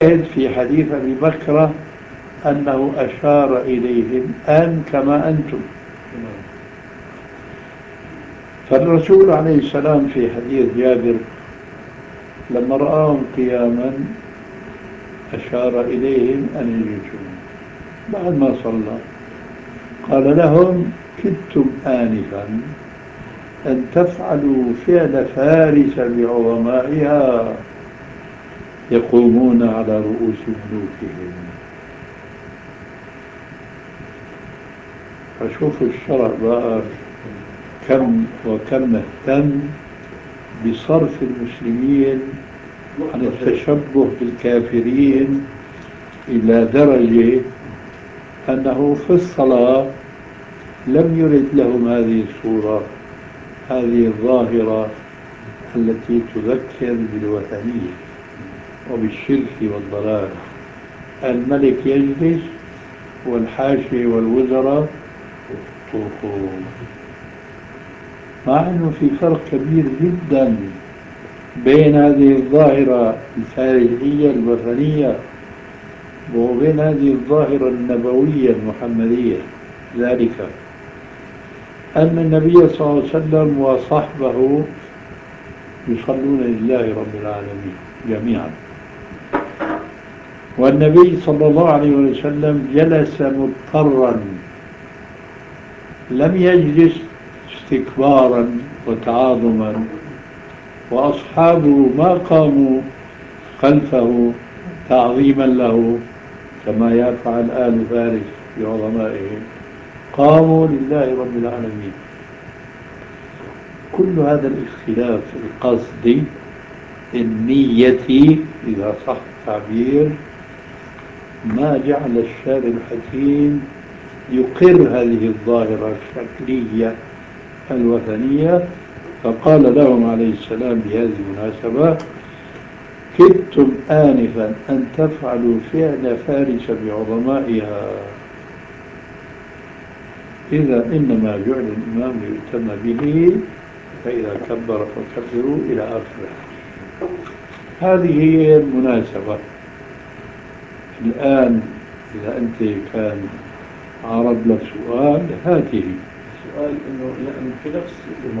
في حديث أبي بكر أنه أشار إليهم أن كما أنتم. فالرسول عليه السلام في حديث جابر لما رآهم قياما أشار إليهم أن يجلسوا. بعد ما صلى قال لهم: كدتم آنفا أن تفعلوا فعل فارس بعظمائها يقومون على رؤوس ملوكهم. فشوفوا الشرع بقى كم وكم اهتم بصرف المسلمين عن التشبه بالكافرين إلى درجة أنه في الصلاة لم يرد لهم هذه الصورة، هذه الظاهرة التي تذكر بالوثنية وبالشرك والضلال. الملك يجلس والحاشية والوزراء يطوفون، مع أنه في فرق كبير جدا بين هذه الظاهرة الفارسية الوثنية وبين هذه الظاهرة النبوية المحمدية. ذلك أن النبي صلى الله عليه وسلم وصحبه يصلون لله رب العالمين جميعا، والنبي صلى الله عليه وسلم جلس مضطرا، لم يجلس استكبارا وتعاظما، وأصحابه ما قاموا خلفه تعظيما له كما يفعل آل فارس بعظمائهم، قاموا لله رب العالمين. كل هذا الاختلاف في القصد النية إذا صح التعبير ما جعل الشارع الحكيم يقر هذه الظاهرة الشكلية الوثنية، فقال لهم عليه السلام بهذه المناسبة: كدتم آنفا أن تفعلوا فعل فارس بعظمائها، إذا إنما جعل الإمام ليؤتم به، فإذا كبر فكبروا إلى آخره. هذه هي المناسبة. الآن إذا أنت كان عرض لك سؤال هاته. سؤال إنه يعني في نفس